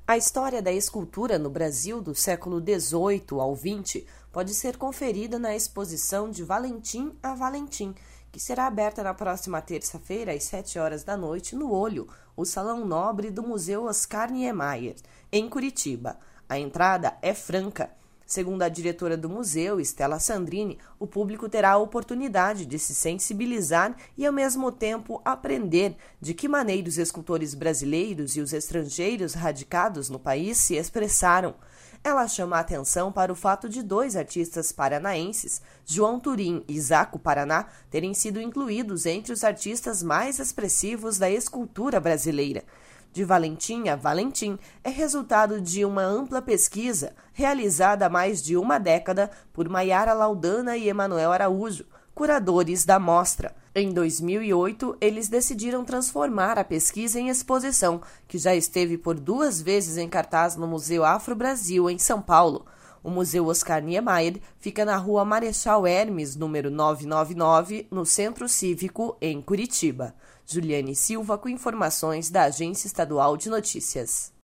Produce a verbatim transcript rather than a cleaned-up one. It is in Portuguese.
A história da escultura no Brasil do século dezoito ao vinte pode ser conferida na exposição De Valentim a Valentim, que será aberta na próxima terça-feira às sete horas da noite no Olho, o Salão Nobre do Museu Oscar Niemeyer, em Curitiba. A entrada é franca. Segundo a diretora do museu, Stella Sandrini, o público terá a oportunidade de se sensibilizar e, ao mesmo tempo, aprender de que maneira os escultores brasileiros e os estrangeiros radicados no país se expressaram. Ela chama a atenção para o fato de dois artistas paranaenses, João Turim e Zaco Paraná, terem sido incluídos entre os artistas mais expressivos da escultura brasileira. De Valentim a Valentim é resultado de uma ampla pesquisa realizada há mais de uma década por Maiara Laudana e Emanuel Araújo, curadores da mostra. Em dois mil e oito, eles decidiram transformar a pesquisa em exposição, que já esteve por duas vezes em cartaz no Museu Afro-Brasil, em São Paulo. O Museu Oscar Niemeyer fica na Rua Marechal Hermes, número novecentos e noventa e nove, no Centro Cívico, em Curitiba. Juliane Silva, com informações da Agência Estadual de Notícias.